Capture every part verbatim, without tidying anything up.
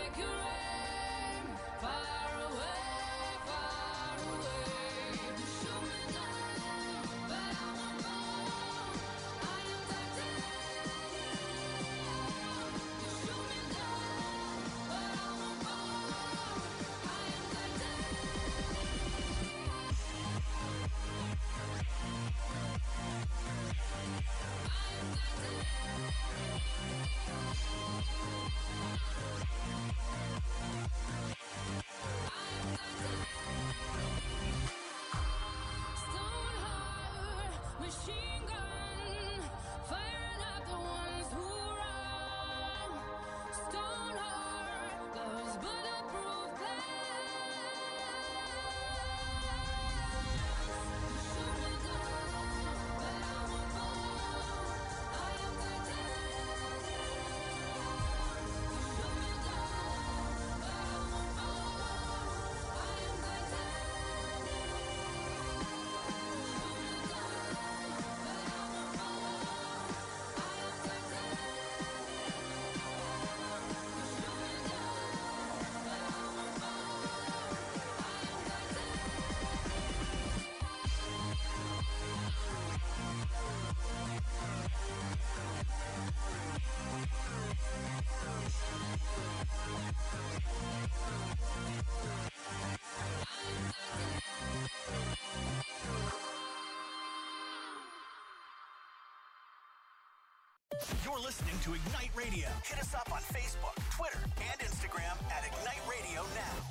You're listening to Ignite Radio. Hit us up on Facebook, Twitter, and Instagram at Ignite Radio Now.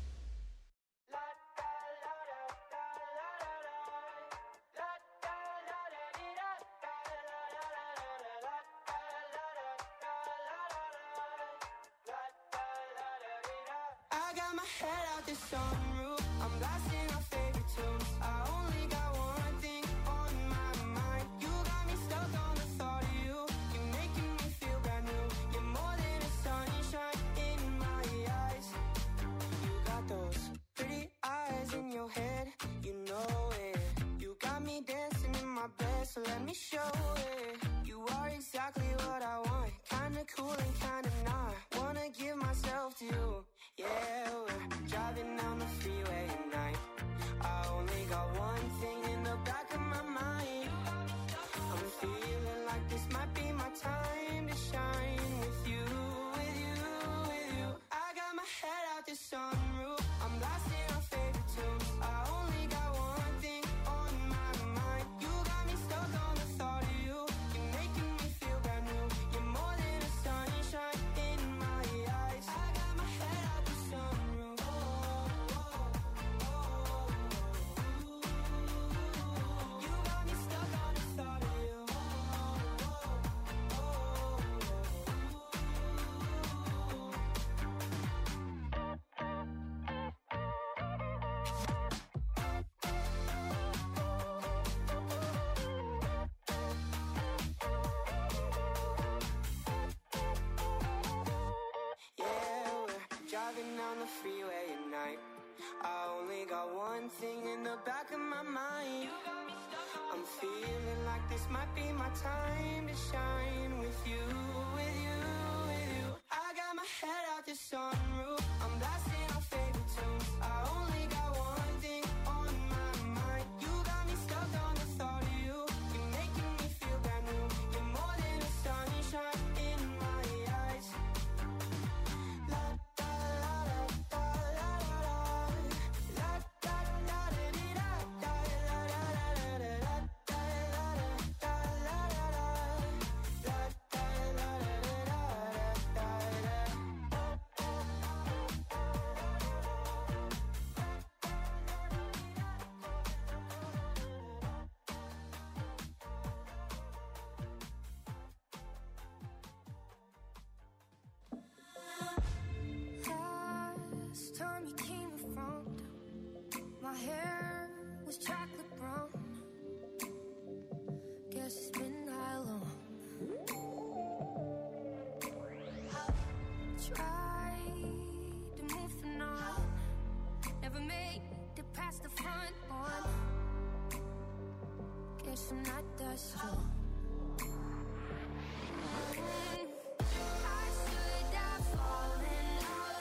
I got my head out the sunroof. I'm blasting our favorite tunes. I only got one thing on my mind. You got me stuck on the thought of you. You're making me feel brand new. You're more than a sunshine in my eyes. You got those pretty eyes in your head. You know it. You got me dancing in my bed, so let me show it. You are exactly what I want. Kinda cool and kinda not. Wanna give myself to you. Yeah, we're driving down the freeway at night. I only got one thing in the back of my mind. I'm feeling like this might be my time to shine with you, with you, with you. I got my head out the sunroof. I'm blasting our favorite tunes. I only got one thing on my mind. You got me stuck on the thought of you. You're making me feel brand new. You're more than a sunshine in my eyes. I got my head out the sunroof. Oh, oh, oh, oh. You got me stuck on the thought of you. Oh, oh, yeah, we're driving down the freeway at night. I only got one thing in the back of my mind. I'm feeling like this might be my time to shine with you, with you, with you. I got my head out the sunroof. I'm blasting our favorite tunes. I only got one thing on my mind. You got me stuck on the thought of you. You're making me feel brand new. You're more than a sunshine in my eyes. La da la da da la la la da da da dee da da la la la la la da la la da la la la la da la la da Last time you came around, my hair was chocolate brown. Guess it's been that long. Tried to move the on, never made it past the front one. Guess I'm not that strong. I should have fallen out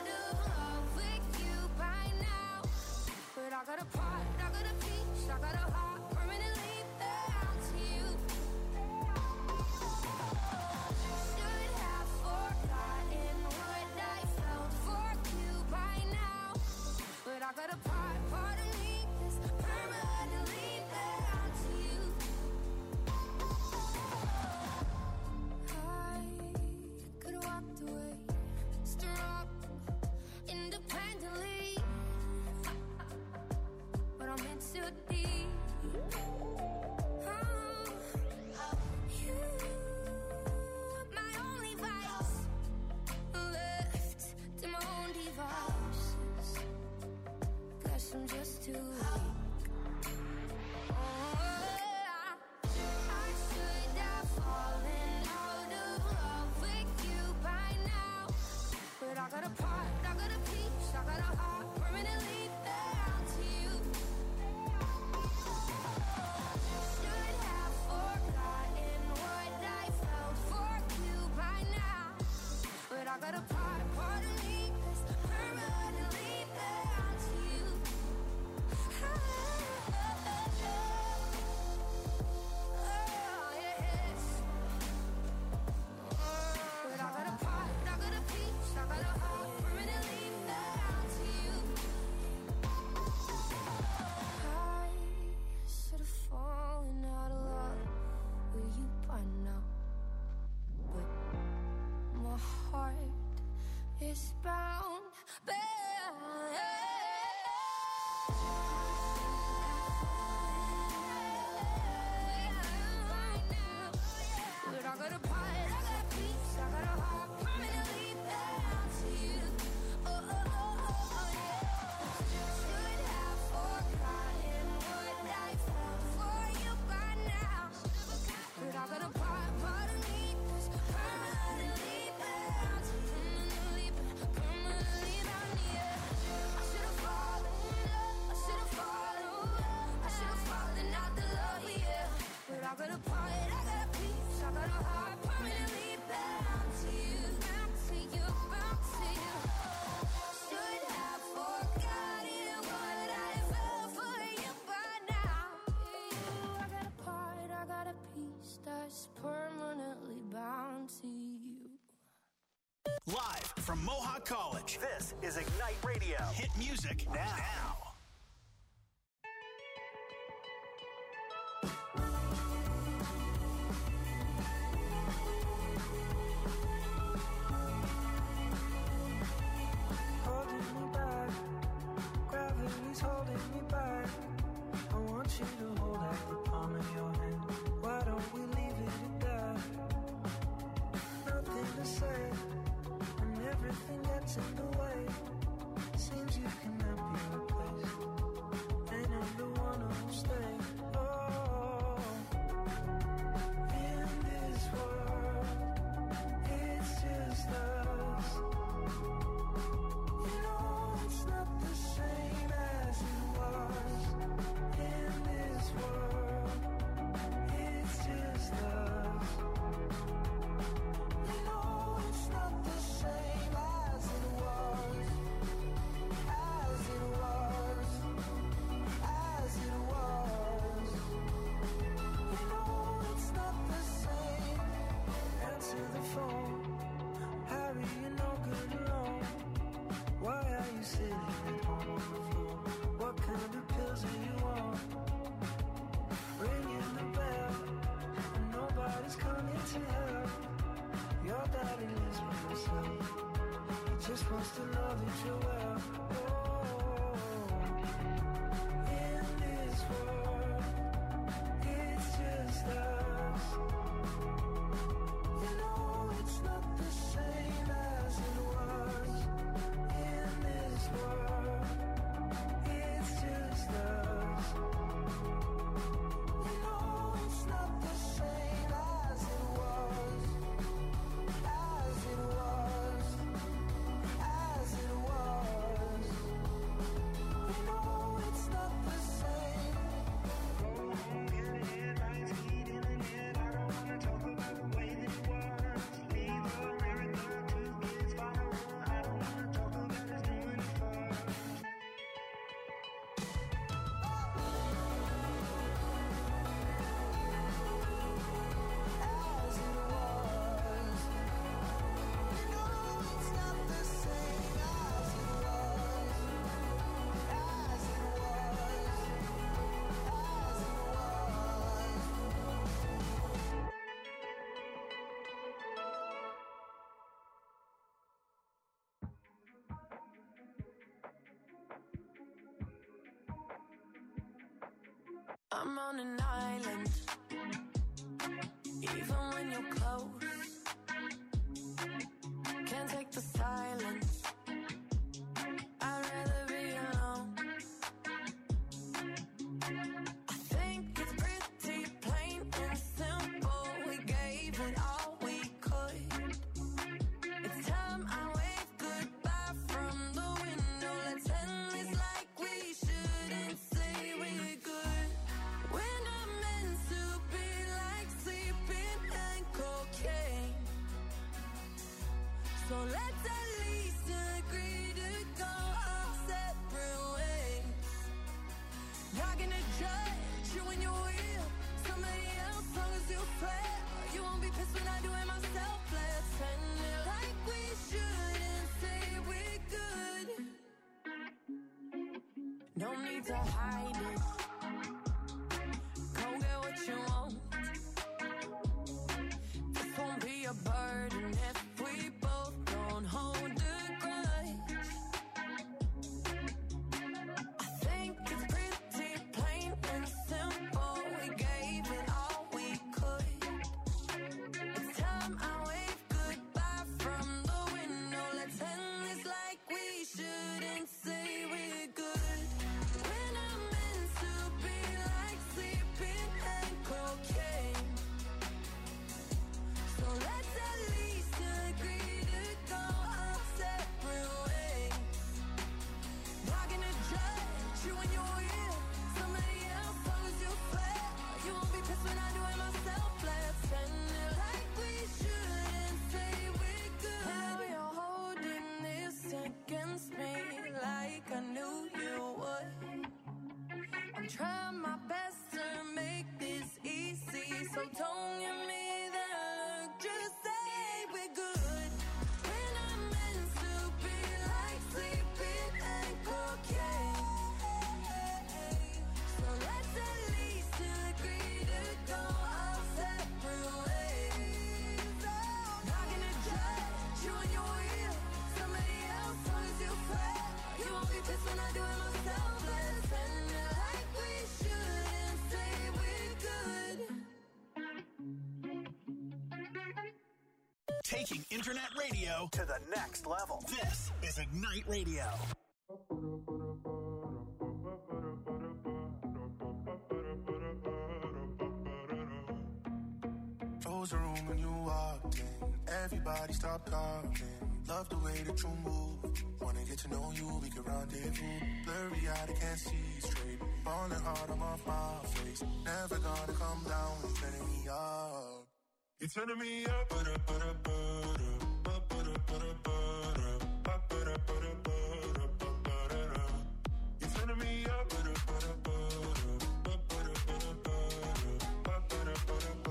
I got a heart permanently bound to you. Should have forgotten what I felt for you by now, but I got a part, a part of me that's permanently bound to you. Oh, yes. But I got a part, I got a piece, I got a heart permanently bound to you. I should have fallen out of love with you by now, but my heart is bound, bound. But I got a part, I got a piece, I got a heart permanently bound to you. Oh, oh, oh, oh, oh, yeah. Should have forgotten what I felt for you by now, but I got a part, part of me that's permanently bound to you. Permanently, permanently bound, yeah. I should have fallen in love, I should have fallen, I should have fallen out the love, yeah. But I got a part, I got a piece, I got a heart permanently bound to you, bound to you, bound to you. Should have forgotten what I felt for you by now. I got a part, I got a piece that's permanently bound to you. Live from Mohawk College, this is Ignite Radio. Hit music now. now. Holding me back, gravity's holding me back. I want you to hold out the palm of your hand. Why don't we leave it at that? Nothing to say, and everything gets in the way. Seems you cannot be replaced, and I'm the one who'll stay. Oh, in this world, it's just us. You know it's not the same as it was. In this world, it's just us. You know it's not the same as it was. As it was. As it was. You know it's not the same. Answer the phone. Harry, you're no good alone. Why are you sitting at home on the floor? What kind of pills are you on? Ringing the bell, and nobody's coming to help. Your daddy lives by himself. He just wants to know that you're well. Oh, in this world, it's just us. You know it's not the same as it was. In this world, it's just us. You know it's not the same as it was. As it was. As it was. You know it's not the same. Oh, getting it, lights heating in it. I don't wanna talk about the way that it was. Leave America, two kids follow. I don't wanna talk about us doing it first. As it was. You know it's not the same as it was. As it was. As it was. I'm on an island, even when you're close. Can't take the silence. I'd rather be alone. I think it's pretty plain and simple. We gave it all we could. It's time I wave goodbye from the window. So let's at least agree to go our separate ways. Not gonna judge you when you're with somebody else, long as you swear. You won't be pissed when I do it myself. Let's end it like we should and say we're good. No need to hide it. Go get what you want. This won't be a burden if we both don't hold a grudge. I think it's pretty plain and simple. We gave it all we could. It's time I wave goodbye from the window. Let's end this like we should and say we're good. When I'm meant to be like sleeping and cocaine. So let's at least agree to go our separate ways. Not gonna judge you when you're with somebody else, long as you swear. You won't be pissed when I do it myself. Let's end it like we should and say we're good. Now you're holding this against me like I knew you would. I'm trying my best to make this easy, so don't give me that look, just say we're good. When I'm meant to be like sleeping and cocaine. So let's at least agree to go our separate ways. Not gonna judge you when you're with somebody else, long as you swear. You won't be pissed when I do it myself. Let's end it like we should and say we're good. Taking internet radio to the next level. This is Ignite Radio. Froze the room when you walked in. Everybody stopped talking. Love the way that you move. Wanna get to know you, we can rendezvous. Blurry eyed, I can't see straight. Falling hard, I'm off my face. Never gonna come down when you're turning me up. You're turning me up, but up, but up, but up, but up, but up, but up, but up, but up, but up. You're turning me up, but up, but up, but up, but up, but up, but up, but up.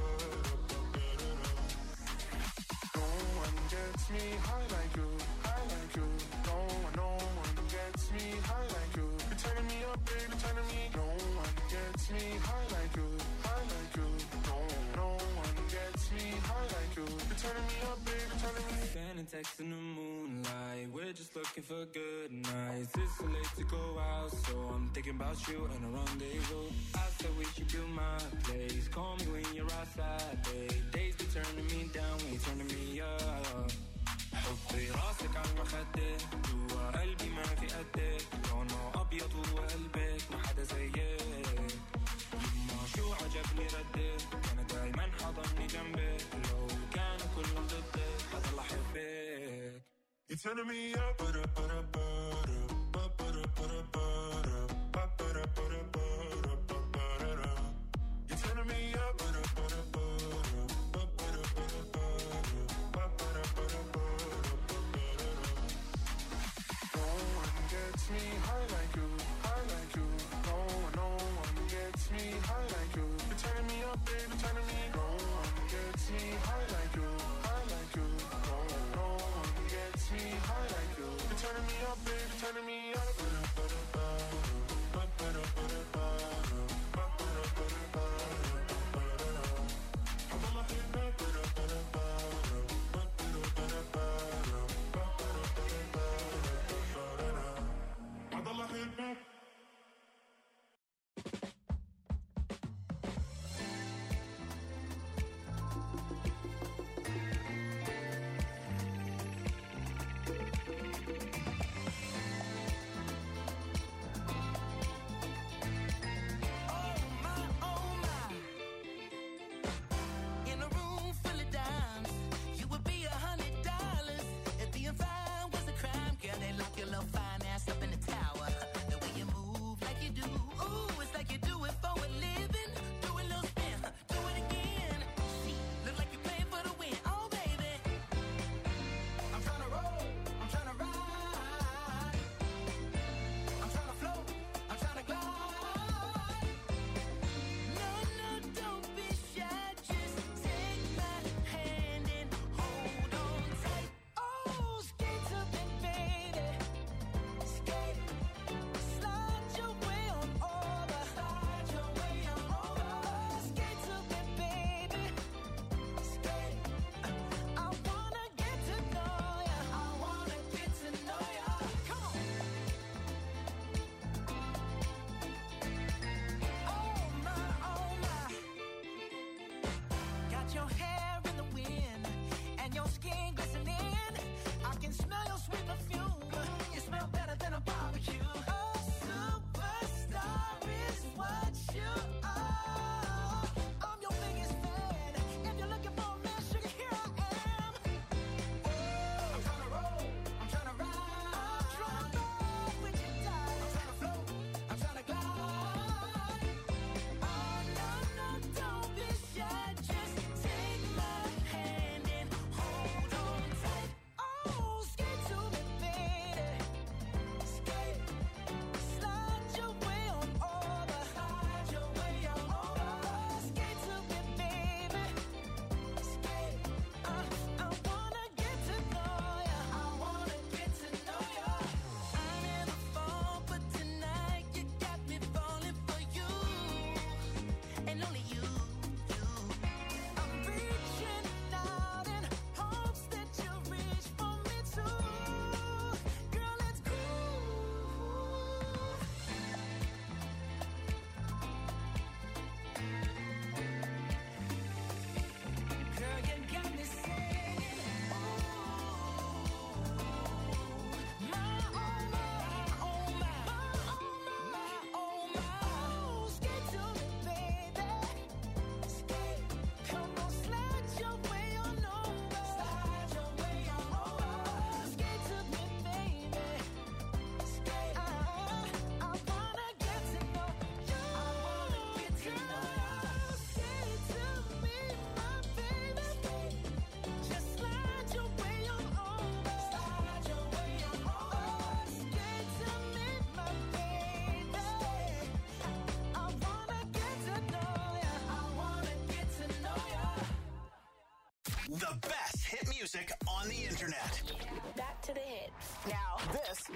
No one gets me high like you, high like you. No one, no one gets me high like you. You're turning me up, baby, turning me. No one gets me high like you, high like you. No, no one gets me high like you. You're turning me up, baby, turning me. Sending texts in the moonlight. We're just looking for good nights. It's so late to go out, so I'm thinking about you and a rendezvous. I said we should do my place. Call me when you're outside, babe. Days be turning me down when you're turning me up. حطي راسك على المخدة جوا قلبي ما في قدك لونه أبيض وقلبك ما حدا زيك يما شو عجبني ردك أنا دايما حضني جنبك لو كانوا كلهم ضدك حضل أحبك. You're turning me up, but up, but up, but up, but up, but up, but up, but up, but up, but up, but up. You're turning me up, but up, but up, but up, but up, but up, but up, but up. No one gets me high like you, high like you. No one, no one gets me high like you. You're turning me up, baby, turning me. No one gets me high like you, high like you. No, no one gets me high like you. You're turning me up, baby, turning me up.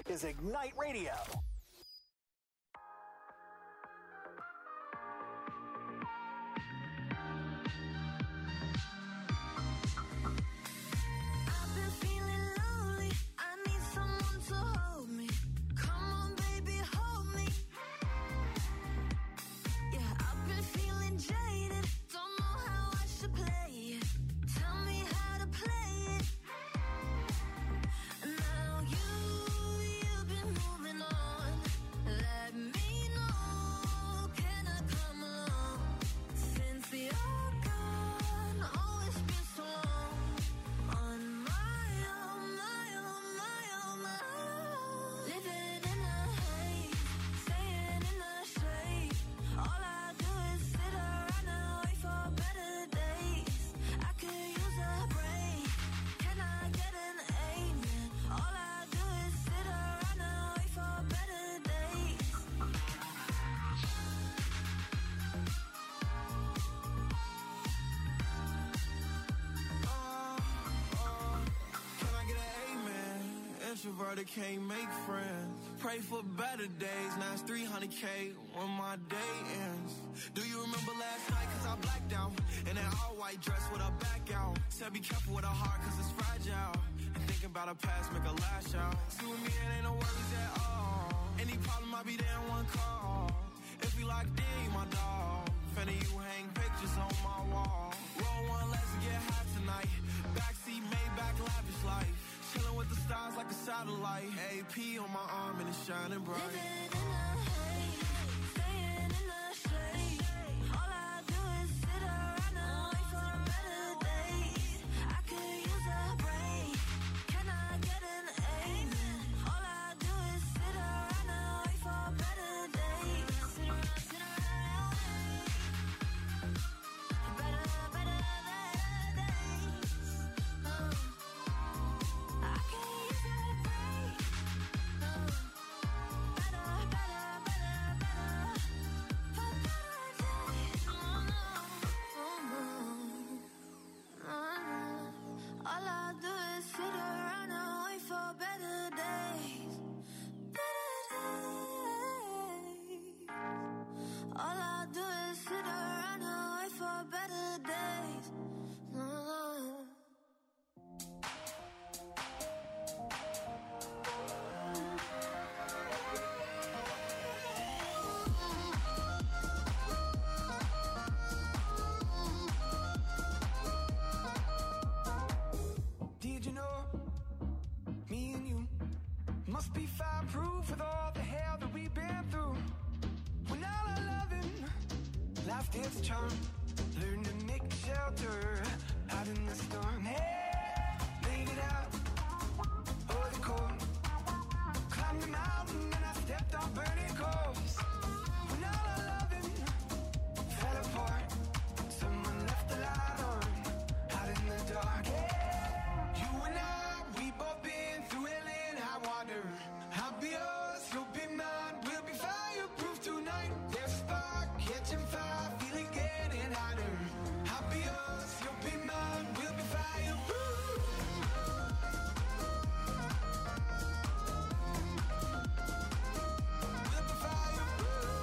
is Ignite Radio. I've been feeling lonely. I need someone to hold me. Come on, baby, hold me. Yeah, I've been feeling jaded. Don't know how I should play it. Tell me how to play it. Now you, you've been moving on. Let me know, can I come along? Since you're gone, oh, it's been so long. On my own, my own, my own, my own. Living in a haze, staying in the shade. All I do is sit around and wait for better days. I could use a break. Can I get an amen? All I do is sit around and wait for better days. Can I get an amen? Introverted can't make friends. Pray for better days. Now it's three hundred K when my day ends. Do you remember last night? Cause I blacked out. In that all white dress with a back out. Said be careful with a heart cause it's fragile. And thinking about a past make a lash out. See with me it ain't no worries at all. Any problem I'll be there in one call. If we locked in, you my dog. Finna you hang pictures on my wall. Roll one, let's get high tonight. Backseat, Maybach, lavish life. Chilling with the stars like a satellite. A P on my arm and it's shining bright. Living in a haze, staying in the shade. All I do is sit around and wait for better days. I could use a break. Can I get an amen? All I do is sit around and wait for better days. Sit around, sit around, better, better, better days. Oh. I can use a break. Oh. Better, better, better, better. For better days. Oh, no. Oh, no. Oh, no. All I do is sit around and wait for better days. Better days. All I do is sit around and wait for better days. Oh. Did you know me and you must be fireproof with all the hell that we've been through? When all our loving lost its charm, learned to make shelter out in the storm. Hey, made it out over the cold, climbed the mountain and I stepped on burning coals. When all our loving fell apart, someone left the light on out in the dark. Hey, you and I, we both been through hell and high water. I'll be yours, you'll be mine. We'll be fireproof tonight. There's a spark catching fire, feeling getting hotter. I'll be yours, you'll be mine. We'll be fireproof. We'll be fireproof.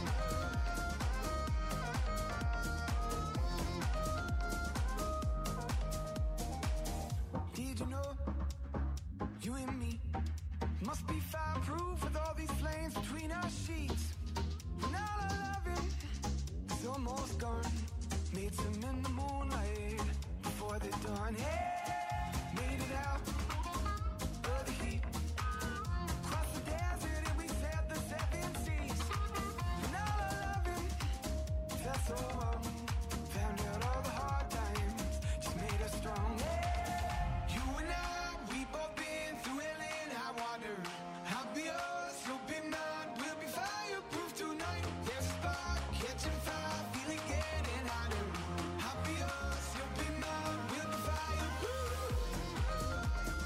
Did you know you and me must be fireproof with all these flames between our sheets? When all our loving is almost gone, made some in the moonlight before the dawn. Hey, made it out of the heat, crossed the desert and we sailed the seven seas. When all our loving felt so wrong, found out all the hard times just made us strong. Hey, you and I, we both been through hell and high water. I'll be yours, you'll be mine. We'll be fireproof tonight. There's a spark catching fire, feeling getting hotter. I'll be yours, you'll be mine. We'll be fireproof.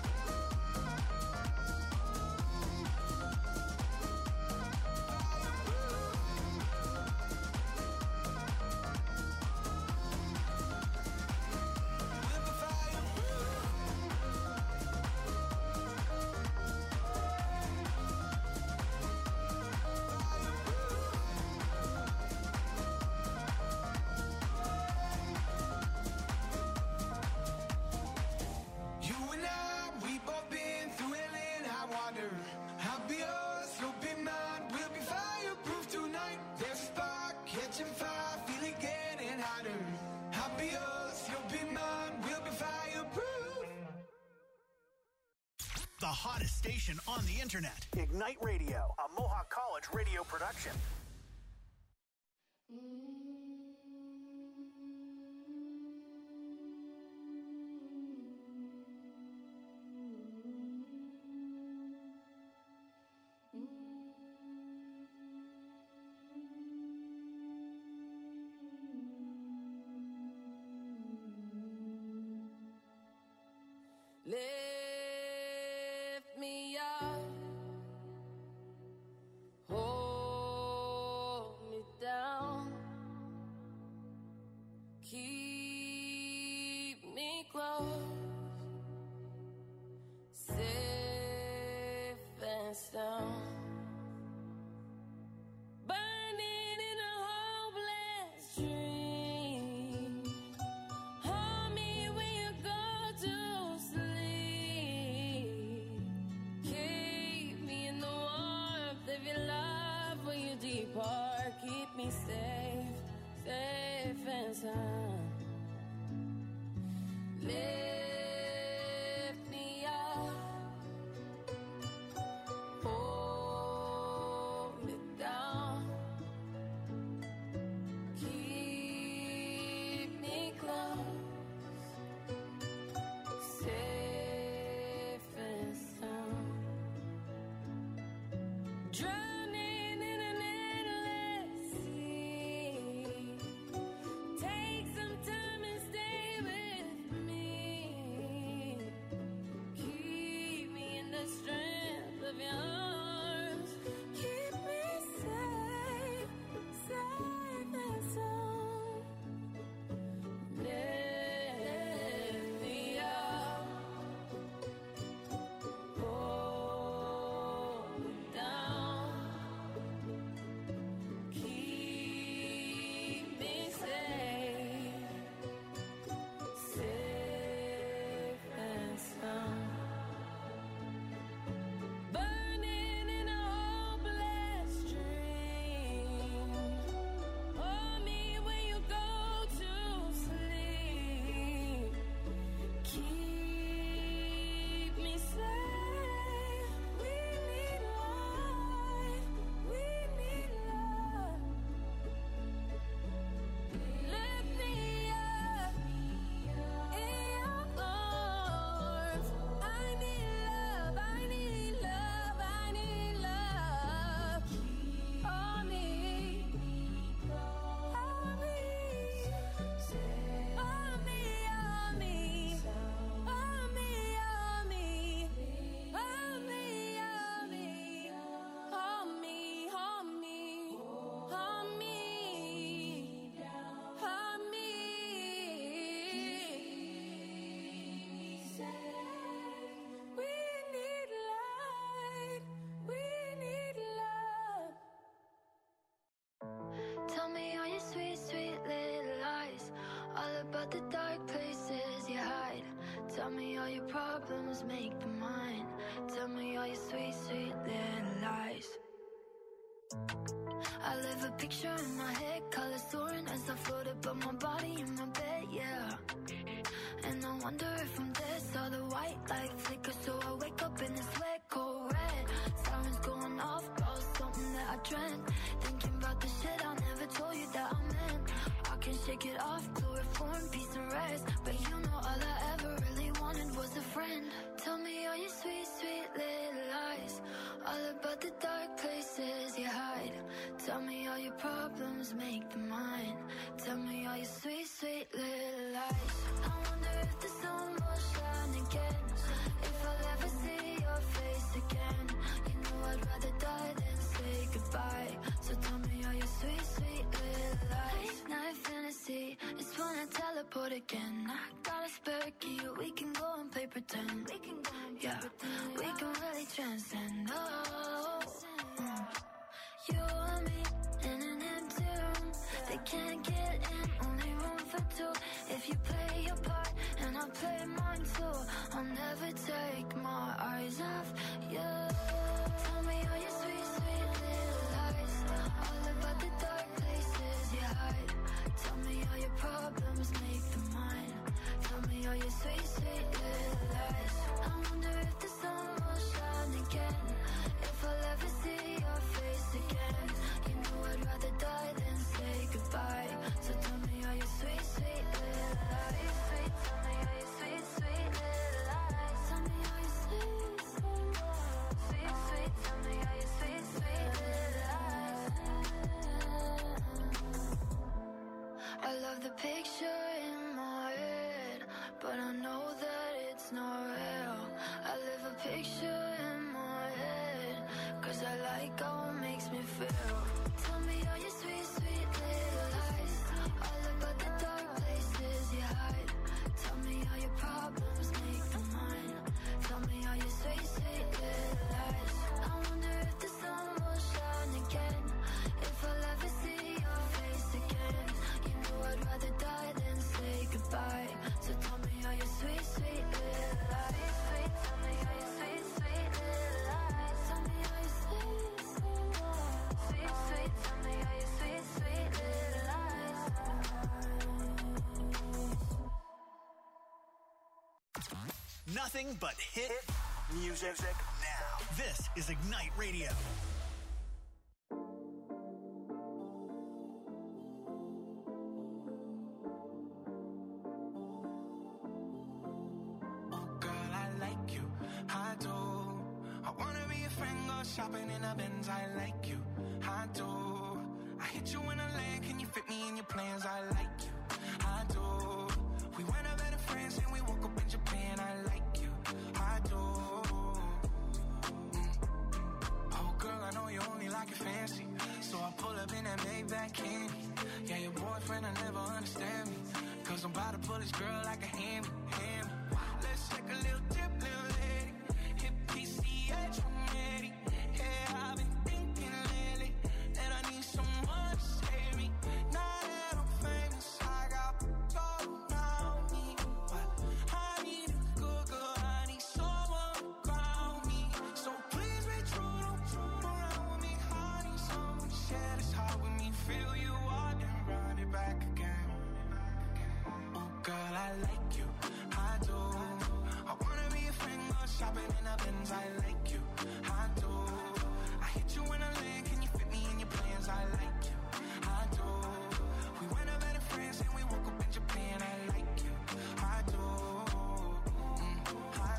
hottest station on the internet. Ignite Radio, a Mohawk College radio production. Lift me up, hold me down, keep me close, safe and sound. Burning in a hopeless dream. Hold me when you go to sleep. Keep me in the warmth of your love when you depart. Keep me safe, safe and sound. Lift me up, hold me down, keep me close, safe and sound. Drowning in an endless sea. Take some time and stay with me. Keep me in the strength of your arms. Keep me safe, safe and sound. Lift me up, hold me down, keep me safe, safe and sound. Burning in a hopeless dream. Hold me when you go to sleep. Keep me safe. We need life. We need love. Lift me up in your arms. I need love. I need love. I need love. Hold me. Hold me. Hold me. Hold me. Hold me. Hold me. Hold me. Hold me. Hold me. Hold me. Hold me. Hold me. We need light. We need love. Tell me all your sweet, sweet little lies. All about the dark places you hide. Tell me all your problems make them mine. Tell me all your sweet, sweet little lies. I live a picture in my head, colors soaring as I float above my body in my bed, yeah. And I wonder if I'm dead, saw the white light flicker, so I wake up in this wet, cold red. Sirens going off, about something that I dreamt. Thinking about the shit I never told you that I meant. I can shake it off, chloroform, peace and rest. But you know all I ever really wanted was a friend. Tell me all your sweet, sweet little lies. All about the dark places you hide. Tell me all your problems make them mine. Tell me all your sweet, sweet little lies. I wonder if the sun will shine again. If I'll ever see your face again. You know I'd rather die than say goodbye. So tell me all your sweet, sweet little lies. Late night fantasy, it's when I teleport again. I got a spare key, we can go and play pretend. We can go and play yeah, pretend. We can really transcend. Oh, mm. You and me in an empty room. They can't get in, only room for two. If you play your part and I play mine too, I'll never take my eyes off you. Tell me all your sweet, sweet little lies. All about the dark places you hide. Tell me all your problems make them mine. Tell me all your sweet, sweet little lies. I wonder if the sun will nothing but hit music now. This is Ignite Radio. Shopping in a Benz, I like you, I do. I hit you in a land, can you fit me in your plans? I like you, I do. We went out better friends and we woke up in Japan, I like you, I do. Mm. Oh girl, I know you only like it fancy, so I pull up in that Maybach candy. Yeah, your boyfriend will never understand me, cause I'm about to pull this girl like a hand, hand. Let's take a little dip, little lady. Hit P C H, I'm ready. Yeah, I've been thinking lately that I need someone to save me. Now that I'm famous, I got gold around me, but I need a good girl, I need someone to ground me. So please be true, don't true around with me. I need someone to share this heart with me. Feel you out and run it back again. Oh girl, I like you, I do. I wanna be a friend, go shopping in a Benz, I like you, I do. You in a land, can you fit me in your plans? I like you, I do. We went out better friends and we woke up in Japan. I like you, I do, mm, I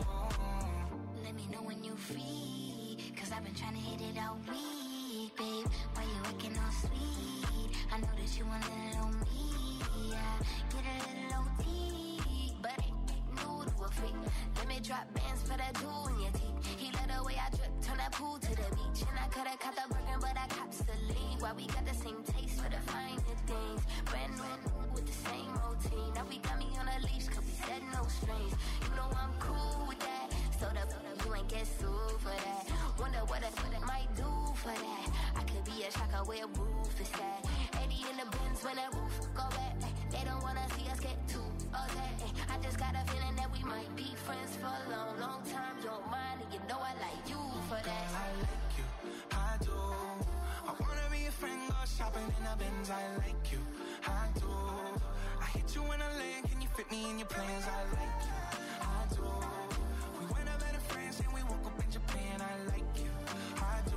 do. Let me know when you free, cause I've been trying to hit it all week, babe. Why you acting all sweet? I know that you want a little me, yeah. Get a little O T, but ain't new to a freak. Let me drop bands for that jewel in your teeth. He let the way I drip, turn that pool to the beach. And I coulda caught the burger, but I cops the lead. Why we got the same taste for the finer things. Brand new with the same routine. Now we got me on a leash, cause we said no strings. You know I'm cool with that. So the you ain't get sued for that. Wonder what a what it might do for that. I could be a shocker where roof is at. eighty in the bins when the roof go back. They don't wanna see us get too upset. I just got a feeling that we might be friends for a long, long time. Don't mind, and you know I like you for that. Girl, I like you, I do. I wanna be a friend, go shopping in a Benz. I like you, I do. I hit you in a land, can you fit me in your plans? I like you, I do. We went out better friends and we woke up in Japan. I like you, I do,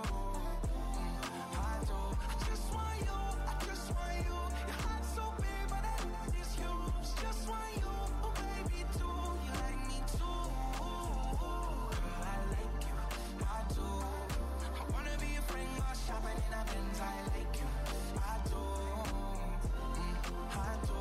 mm, I do. I just want you, I just want you. Your heart's so big, but I love is yours. Just want you, oh baby, too. You like me too. Girl, I like you, I do. I wanna be a friend, go shopping in a Benz. I like you, I do, mm, I do.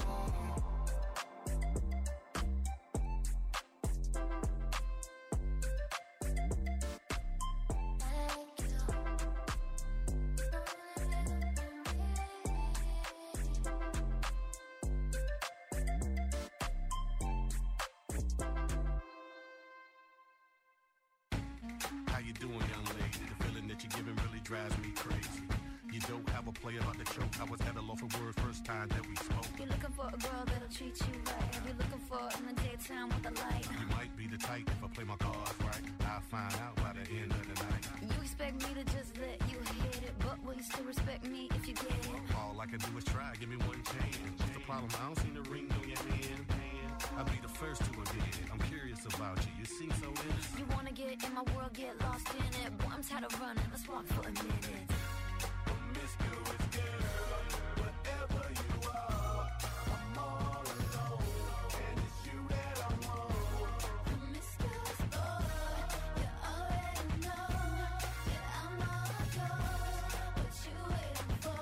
How you doing, young lady? The feeling that you're giving really drives me crazy. You don't have a play about the choke. I was at a loss for words first time that we spoke. You're looking for a girl that'll treat you right. You're looking for in the daytime with a light. You might be the type if I play my cards right. I'll find out by the end of the night. You expect me to just let you hit it, but will you still respect me if you get it? All I can do is try, give me one chance. What's the problem? I don't see the ring on your hand. I'll be the first to admit it. I'm curious about you. You seem so innocent. You wanna get in my world, get lost in it. Boy, I'm tired of running. Let's walk for a minute. Promiscuous girl, whatever you are, I'm all alone, and it's you that I want. Promiscuous boy, you already know that I'm all yours. What you waiting for?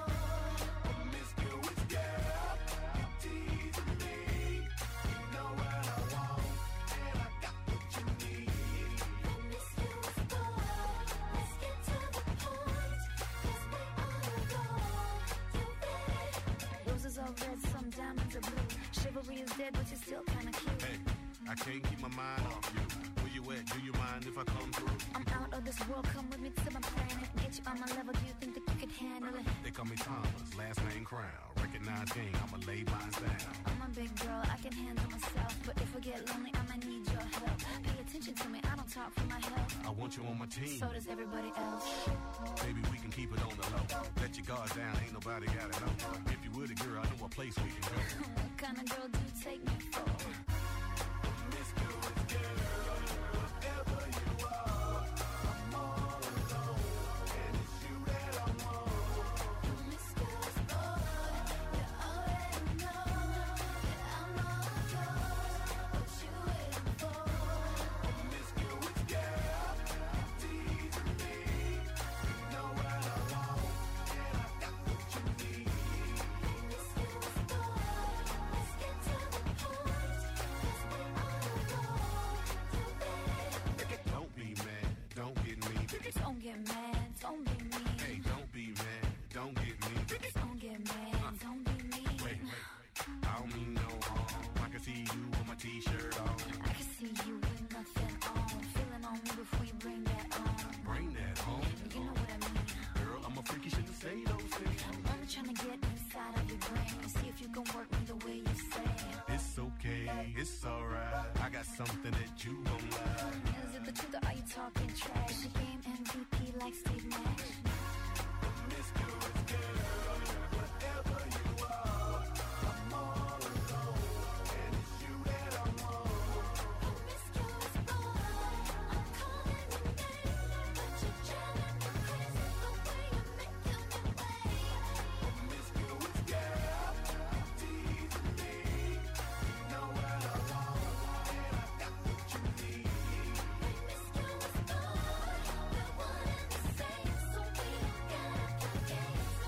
Promiscuous girl, you teasing me. You know what I want, and I got what you need. Promiscuous boy, let's get to the point. 'Cause we all adore you, baby. Roses are red, some diamonds are blue. Chivalry is dead, but you're still kinda cute. Hey, I can't keep my mind off you. Where you at? Do you mind if I come through? I'm out of this world, come with me to my planet. Get you on my level, do you think that you could handle it? They call me Thomas, last name Crown. Recognize game, I'ma lay mine down. I'm a big girl, I can handle myself. But if I get lonely, I'ma need your help. Pay attention to me, I don't talk for my health. I want you on my team. So does everybody else. Baby, we can keep it on the low. Let your guard down, ain't nobody gotta know. If you were the girl, I know a place we can go. What kind of girl do you take me for? Promiscuous talking trash. She game M V P like Steve Nash. Promiscuous girl, whatever you are, I'm all alone, and it's you that I want. Promiscuous boy, I'm calling your name, but you're driving me crazy the way you're making me wait. Promiscuous girl, teasing me, you know what I want, and I got what you need. Promiscuous boy, we're one and the same, so we don't gotta play games no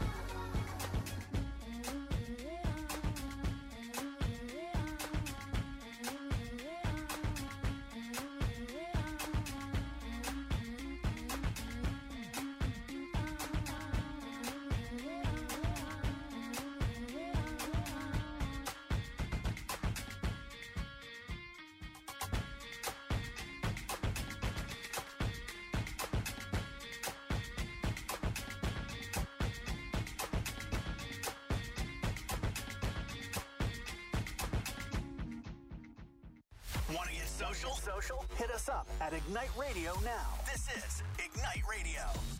Want to get social? Social? Hit us up at Ignite Radio now. This is Ignite Radio.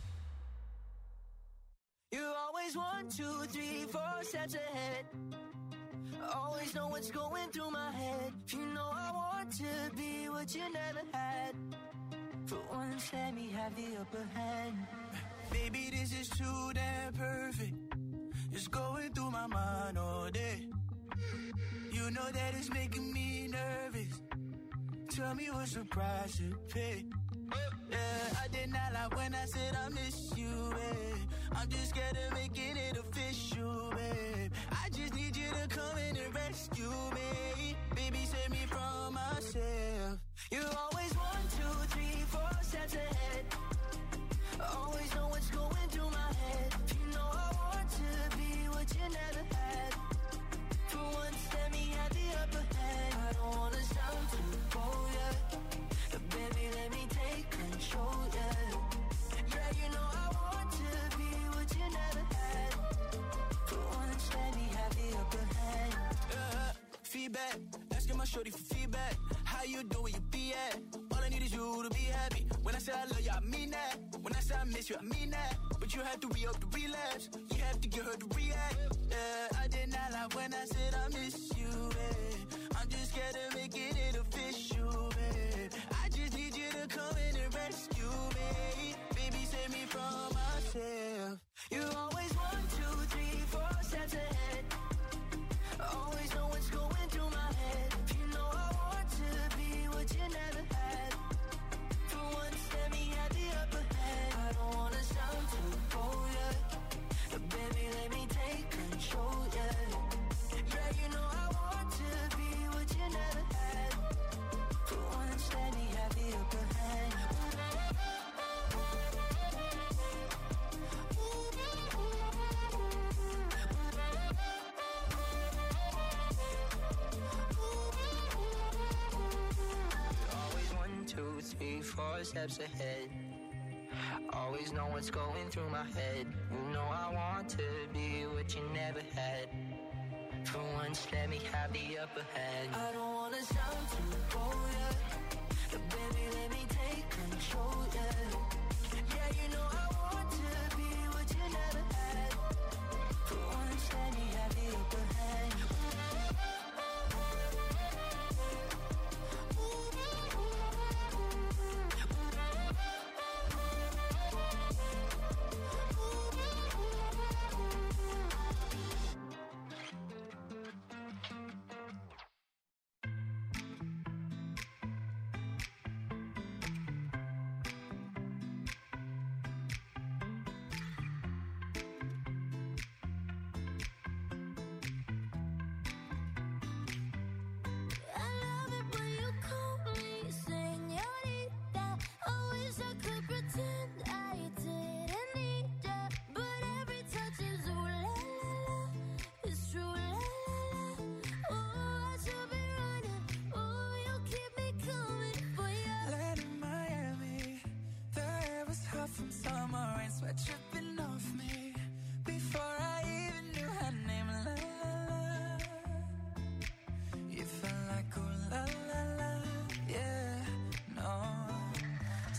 You always one, two, three, four steps ahead. Always know what's going through my head. You know I want to be what you never had. For once, let me have the upper hand. Baby, this is too damn perfect. It's going through my mind all day. You know that it's making me nervous. Tell me what's the price to pay. Yeah, I did not lie when I said I miss you, babe. I'm just scared of making it official, babe. I just need you to come in and rescue me. Baby, save me from myself. You always one, two, three, four steps ahead. Always know what's going through my head. You know I want to be what you never had. For once, let me have the upper hand. I don't wanna sound too bold, yeah. But baby, let me take control, yeah. Yeah, you know I want to be what you never had. For once, let me have the upper hand. Uh, feedback, asking my shorty for feedback. How you doing, where you be at? All I need is you to be happy. When I say I love you, I mean that. When I say I miss you, I mean that. But you have to re-up the relapse. You have to get her to react. Yeah, I did not lie when I said I miss you, babe. I'm just scared of making it official, babe. I just need you to come in and rescue me. Baby, save me from myself. You always one, two, three, four steps ahead. Always know what's going through my head. You know I want to be what you never had. For once, let me have the upper hand. I don't wanna sound too bold, yeah. But baby, let me take control, yeah. Yeah, you know I want to be what you never had. For once, let me have the upper hand. Always one, two, three, four steps ahead. Always know what's going through my head. You know I want to be what you never had. For once, let me have the upper hand. I don't wanna sound too bold, yeah. But baby, let me take control, yeah. Yeah, you know I want to be what you never had. For once, let me have the upper hand. I love it when you call me señorita. I wish I could pretend I didn't need ya, but every touch is ooh la la la. It's true la la la. Oh, I should be running. Oh, you keep me coming for ya. Land in Miami, the air was hot from summer rain, sweat dripping off me. Before I even knew her name, la la la. You felt like ooh la la la, yeah, no.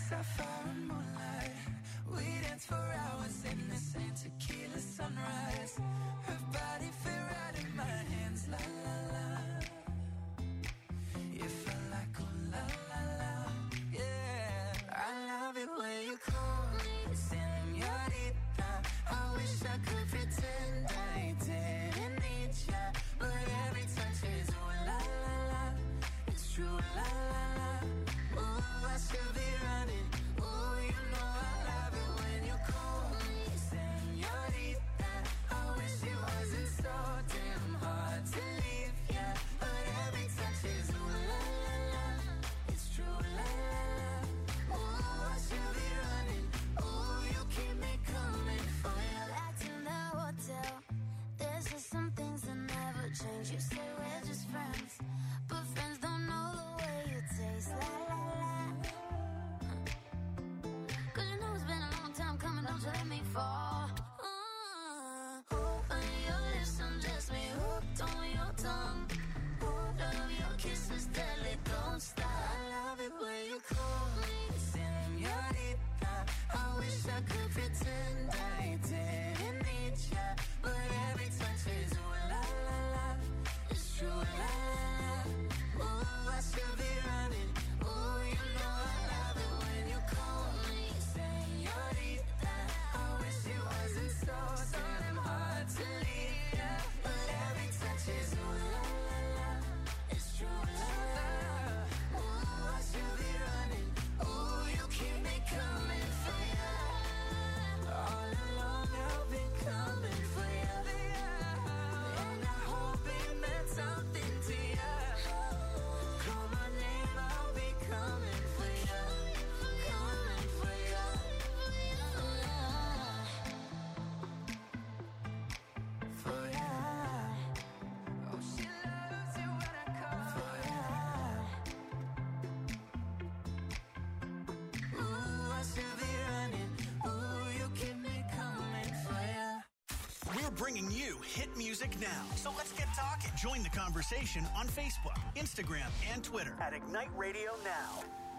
pretend I didn't need ya, but every touch is ooh la la la. It's true, la la la. Ooh, I should be running. Ooh, you know I love it when you call me señorita. I wish it wasn't so damn hard to leave ya, but every touch is ooh la la la. It's true, la la la. Ooh, I should be running. Ooh, you keep me coming for ya. Back in the hotel, there's just some things that never change. You say we're just friends, but friends don't know the way you taste. La la la. Cause you know it's been a long time coming, don't you let me fall. Uh, on your lips, undress me, hooked on your tongue. Love your kisses, deadly, don't stop. I love it when you call me señorita. I wish I could pretend I didn't need ya, but every touch is ooh la la la. It's true, la la la. Ooh, I should be running. Ooh, you know I love it when you call me señorita. I wish it wasn't so so damn hard to leave ya, but every touch is ooh la la la. It's true, la la la. Ooh, I should be running. Ooh, you keep me coming for ya. All along I've been coming for ya, and I hope it meant something to ya. Call my name, I'll be coming for ya, coming for ya. For ya. Oh, she loves it when I call for ya. Ooh, I should be running. Ooh, you keep me coming for ya. We're bringing you hit music now. So let's get talking. Join the conversation on Facebook, Instagram, and Twitter at Ignite Radio Now.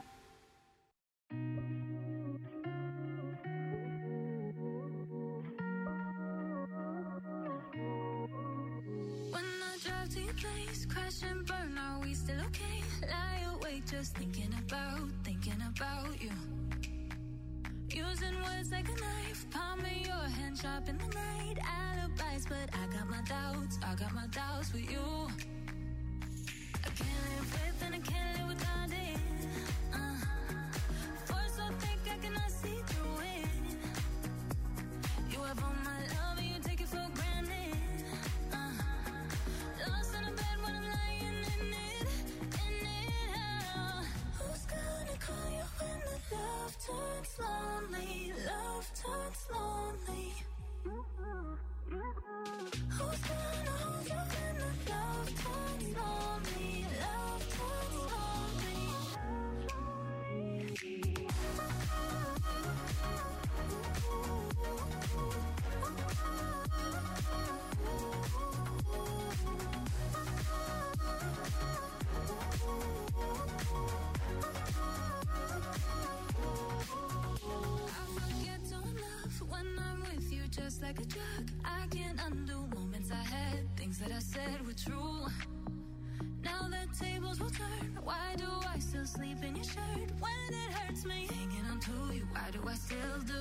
When I drive to your place, crash and burn, are we still okay? Lie awake just thinking about, thinking about you. Using words like a knife, palm of your hand sharp in the night. Alibis, but I got my doubts, I got my doubts with you. I can't live with and I can't live without it. Uh, force so thick I cannot see through it. You have all my love and you take it for granted. Uh, lost in a bed when I'm lying in it, in it. Uh, who's gonna call you when the love turns lonely? Love turns lonely. Who's gonna hold you when the love turns lonely? Love turns lonely. I forget to love when I'm with you, just like a drug. I can't undo moments I had, things that I said were true. Now the tables will turn. Why do I still sleep in your shirt when it hurts me? Hanging on to you, why do I still do?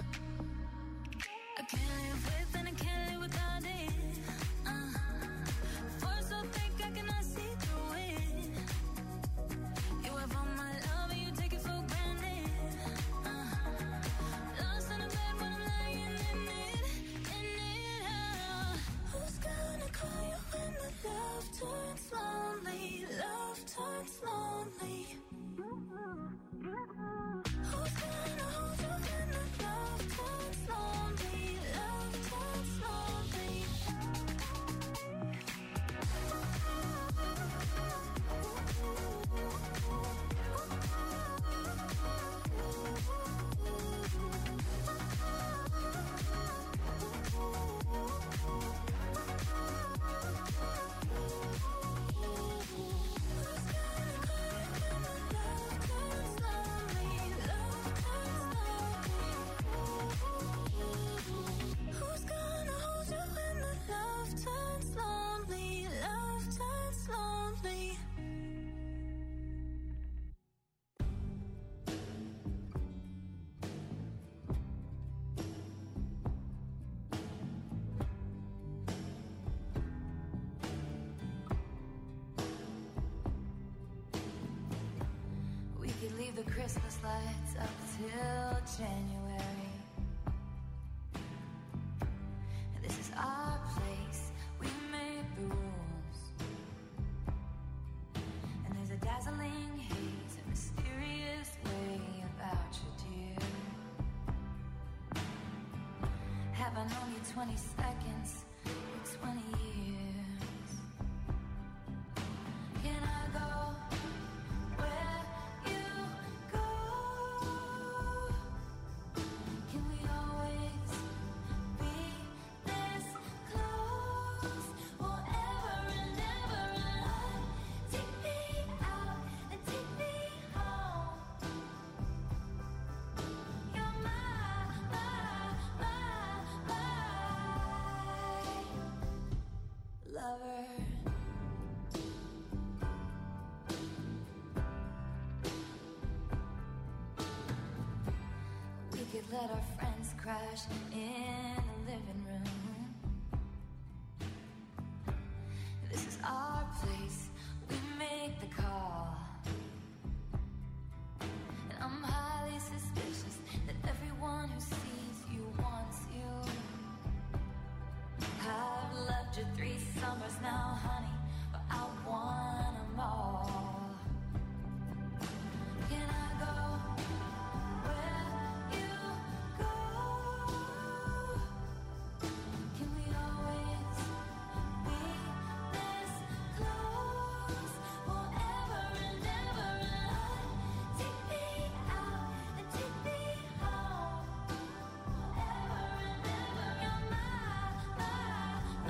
I can't live with and I can't live without it. Uh, force so thick I cannot see through it. You have all my love and you take it for granted. Uh, lost in a bed when I'm lying in it, in it. Uh, who's gonna call you when the love turns lonely? Love turns lonely. Who's gonna hold you when the love have I known you twenty seconds or twenty years? Can I go where you go? Can we always be this close forever and ever? And take me out and take me home. You're my, my, my, my lover. We could let our friends crash in the living room. This is our place, we make the call. And I'm highly suspicious that everyone who sees you wants you. I've loved you three summers now, honey, but I want them all. Can I go where you go? Can we always be this close forever and ever? And take me out and take me home forever and ever. You're my, my,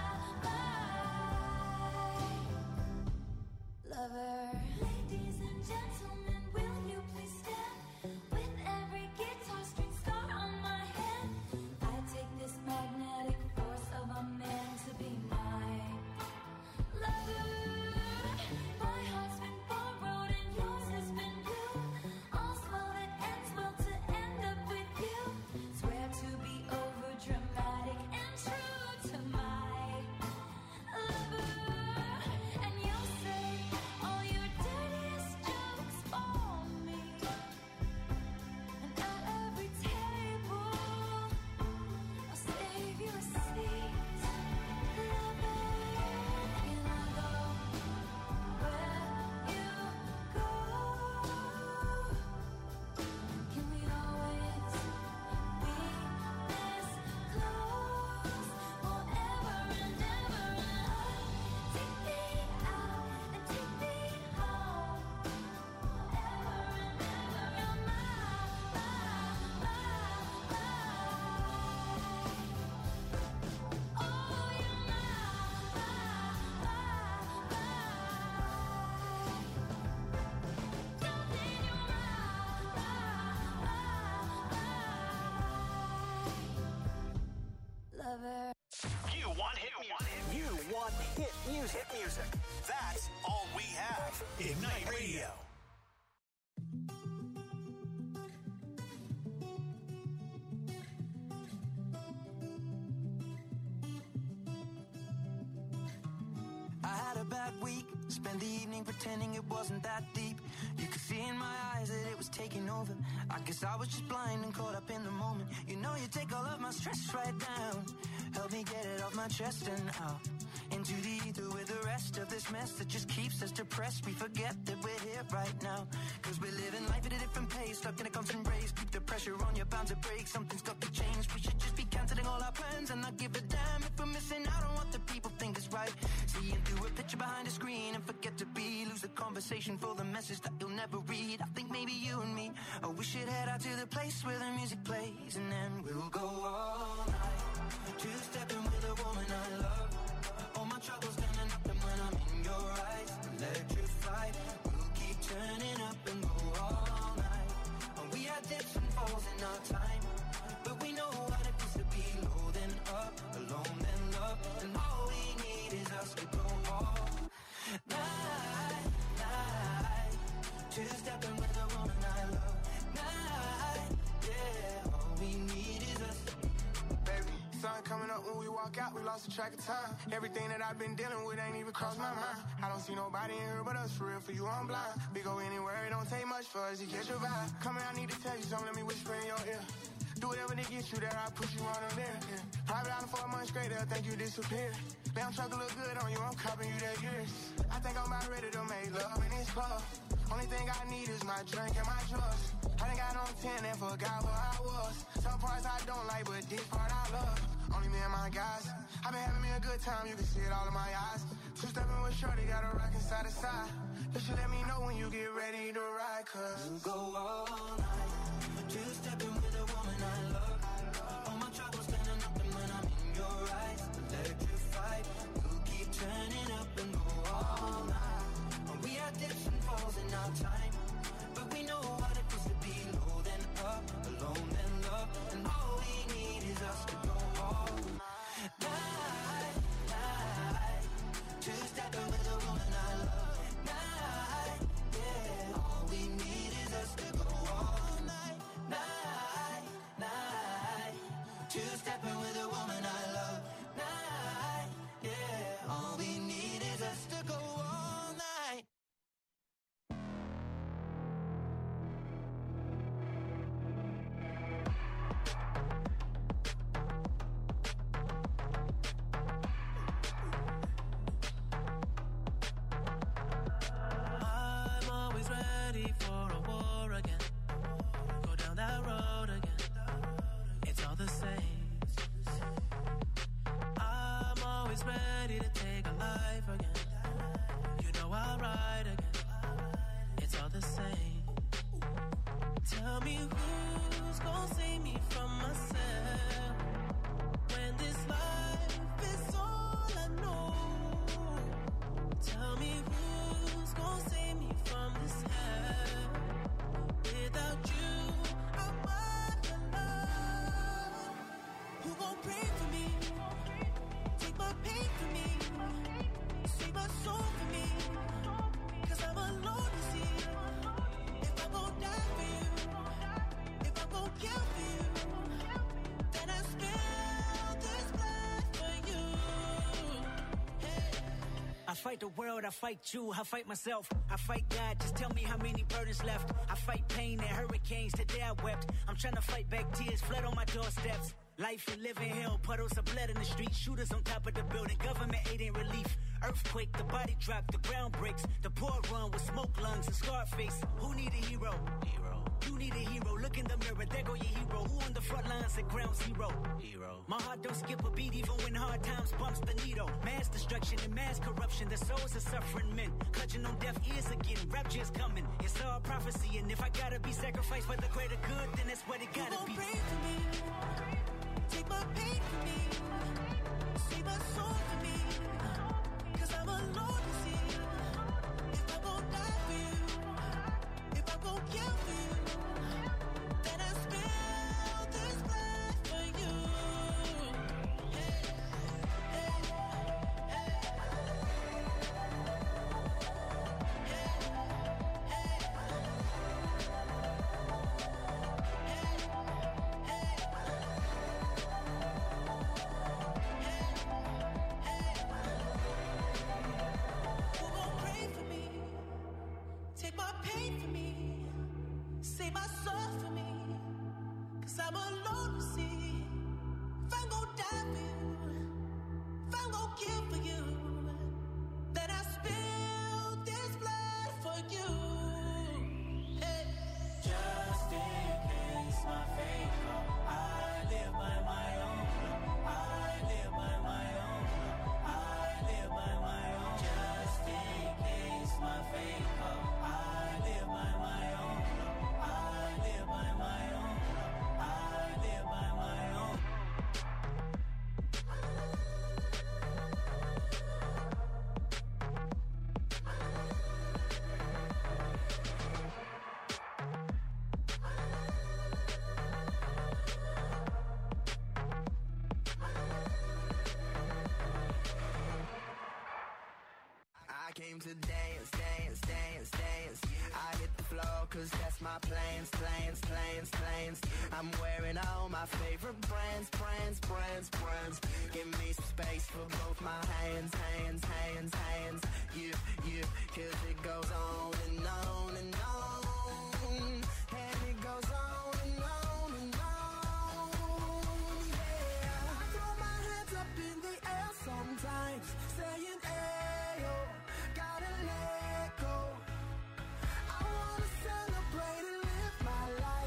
my lover. Ladies and gentlemen, will you please stand? With every guitar string scar on my head, I take this magnetic force of a man to be my lover. My heart's been borrowed and yours has been blue. All's well that ends well to end up with you. Swear to be over dramatic and true to my lover. And you'll say all your dirtiest jokes for me. And at every table, I'll save you a seat. Lover, can I go where you go? Can we always be this close forever and ever? And take me out and take me home forever and ever. You're my, my, my, oh, you're my, lover. You want hit music. You want hit music. Hit music. That's all we have. Ignite Radio. I had a bad week, spent the evening pretending it wasn't that deep. You could see in my eyes that it was taking over. I guess I was just blind and caught up in the moment. You know you take all of my stress right down. Help me get it off my chest and out into the ether with the rest of this mess that just keeps us depressed. We forget that we're here right now, cause we're living life at a different pace, stuck in a constant race. Keep the pressure on, you're bound to break. Something's got to change. We should just be cancelling all our plans and not give a damn if we're missing out on what the people think is right. Seeing through a picture behind a screen and forget to be. Lose the conversation for the message that you'll never read. I think maybe you and me, oh, we should head out to the place where the music plays, and then we'll go all night, two-stepping with a woman I love. All my troubles standing up, and when I'm in your eyes, electrified. We'll keep turning up and go all night. And we had dips and falls in our time, but we know what it is to be low then up, alone then love. And all we need is us to go all night, night. Two-stepping with a woman I love. Night, yeah. All we need is us. Baby, sun coming up when we walk out, we lost the track of time. Everything that I've been dealing with ain't even crossed my mind. I don't see nobody in here but us, for real, for you I'm blind. We go anywhere, it don't take much for us to catch your vibe. Come here, I need to tell you something, let me whisper in your ear. Do whatever to get you there, I push you on the there. Yeah. Private island for a month straight, they'll think you disappeared. Damn truck look good on you, I'm copping you that years. I think I'm about ready to make love in this club. Only thing I need is my drink and my drugs. I done got on ten and forgot who I was. Some parts I don't like, but this part I love. Only me and my guys. I been having me a good time, you can see it all in my eyes. Two stepping with shorty, got a rockin' side to side. You should let me know when you get ready to ride, cause you go all night. Two stepping with a woman I love. All my troubles standing up, and when I'm in your eyes, electrified. We'll keep turning up and go all night. We had dips and falls in our time, but we know what it is to be low then up, alone then love, and all we need is us to go all night, night. Two stepping with a woman I love. Night, yeah. All we need is us to go all night, night, night. Two stepping with a woman I love. Night, yeah. All we need is us to go all night. I'm always ready for a war again. Go down that road again. It's all the same. I'm always ready to take a life again. You know I'll ride again. It's all the same. Tell me who's gonna save me from myself when this life is all I know. Tell me who's gonna save me from this hell. Without you, I'm alone. Who gon' pray for me? Take my pain for me. Save my soul for me. Cause I'm alone to see. If I'm gon' die for you, if I'm gon' kill for you, then I spill this blood for you. I fight the world, I fight you, I fight myself, I fight God, just tell me how many burdens left. I fight pain and hurricanes, today I wept. I'm trying to fight back tears, flood on my doorsteps. Life and living hell, puddles of blood in the street, shooters on top of the building, government aid ain't relief. Earthquake, the body drop, the ground breaks, the poor run with smoke lungs and scar face. Who need a hero? Hero. You need a hero, look in the mirror, there go your hero. Who on the front lines at ground zero? Hero. My heart don't skip a beat even when hard times bumps the needle. Mass destruction and mass corruption, the souls of suffering men. Clutching on deaf ears again, rapture's coming. It's all prophecy, and if I gotta be sacrificed for the greater good, then that's what it gotta be. Pray for me, take my pain for me, save my soul for me. Cause I'm alone to see. If I'm gon' die for you, if I'm gon' kill for you, then I spill this blood for you. Hey, hey, hey. Who gon' pray for me? Take my pain for me, save my soul for me. Cause I'm alone to see. If I'm gon' die for you, if I'm gon' kill for you, then I spill this blood for you. Hey. Just in case my fate come, I live by my own. I live by my own. I live by my own. Just in case my fate come, I live by my own. I live by my own. I live by my own. I came to dance, dance, dance, dance. I hit the floor cause that's my plans, plans, plans, plans. I'm wearing all my favorite brands, brands, brands, brands. Give me some space for both my hands, hands, hands, hands. You, you, cause it goes on and on and on. And it goes on and on and on. Yeah, I throw my hands up in the air sometimes, saying, ayo, gotta let go. I wanna celebrate and live my life.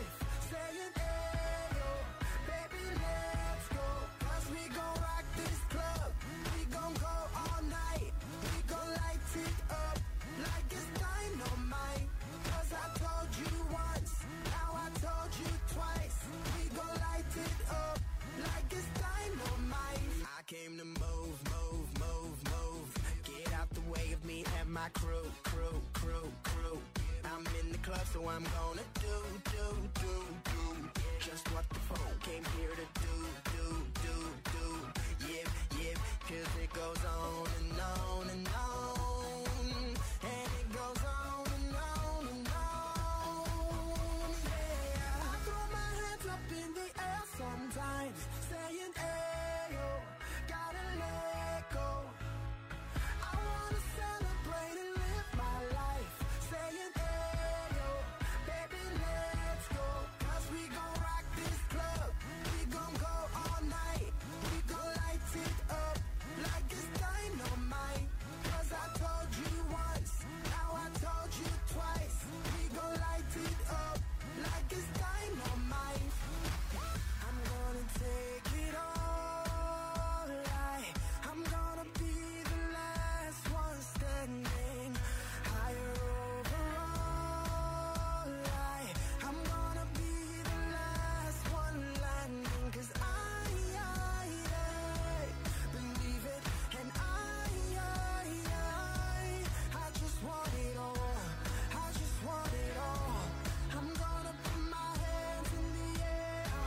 my crew, crew, crew, crew. I'm in the club, so I'm gonna do, do, do, do just what the phone came here to do, do, do, do. Yip, yip, cause it goes on and on and on. And it goes on and on and on. Yeah, I throw my hands up in the air sometimes, saying, hey.